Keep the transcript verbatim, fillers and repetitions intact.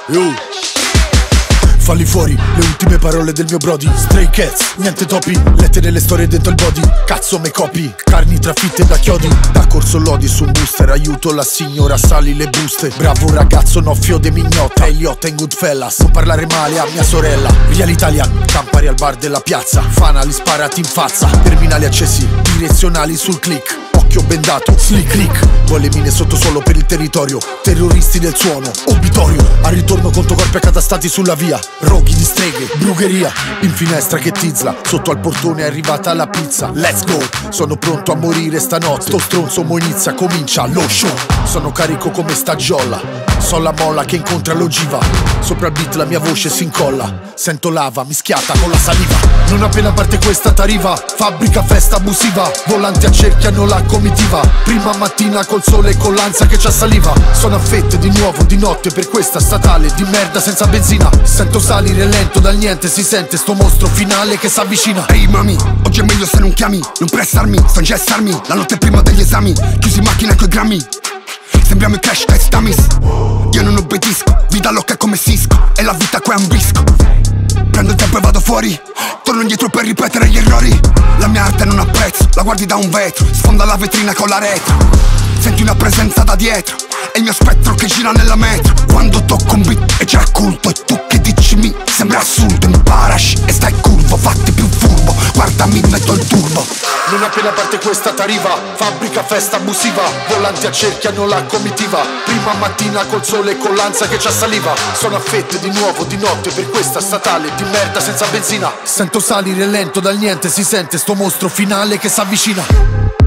Yo. Falli fuori, le ultime parole del mio brody. Stray cats, niente topi, lettere nelle storie dentro il body. Cazzo me copi, carni trafitte da chiodi. Da corso lodi su un booster, aiuto la signora, sali le buste. Bravo ragazzo, no fiode mignotta, Eliotta in Goodfellas. Non parlare male a mia sorella. Real Italian, campari al bar della piazza. Fanali sparati in fazza, terminali accesi, direzionali sul click. Occhio bendato, slick click. Vuole mine sotto suolo per il territorio. Terroristi del suono, obitorio. Al ritorno conto corpi accatastati sulla via. Roghi di streghe, brugheria. In finestra che tizla, sotto al portone è arrivata la pizza. Let's go, sono pronto a morire stanotte. Sto stronzo mo inizia, comincia lo show. Sono carico come stagiola, so la molla che incontra l'ogiva. Sopra il beat la mia voce si incolla. Sento lava mischiata con la saliva. Non appena parte questa tariva, fabbrica festa abusiva. Volanti accerchiano la comitiva. Prima mattina col sole e con l'ansia che c'ha saliva. Sono a fette di nuovo di notte per questa statale di merda senza benzina. Sento salire lento dal niente, si sente sto mostro finale che s'avvicina. Ehi hey, mami, oggi è meglio se non chiami. Non pressarmi, sto ingestarmi. La notte prima degli esami, chiusi in macchina coi grammi. Sembriamo i Crash Test Dummies. Io non obbedisco, vita loca come Cisco. E la vita qua è un risco. Prendo il tempo e vado fuori, torno indietro per ripetere gli errori. La mia arte non ha prezzo, la guardi da un vetro. Sfonda la vetrina con la retro. Senti una presenza da dietro, è il mio spettro che gira nella metro. Quando tocco un beat è già culto. E tu che dici mi sembra assurdo. Imparash e stai curvo, fatti più furbo. Guardami, metto il turbo. Non appena parte questa tariva, fabbrica festa abusiva. Volanti accerchiano la comitiva. Prima mattina col sole e con l'ansia che c'ha saliva. Sono a fette di nuovo di notte per questa statale di merda senza benzina. Sento salire lento dal niente, si sente sto mostro finale che s'avvicina.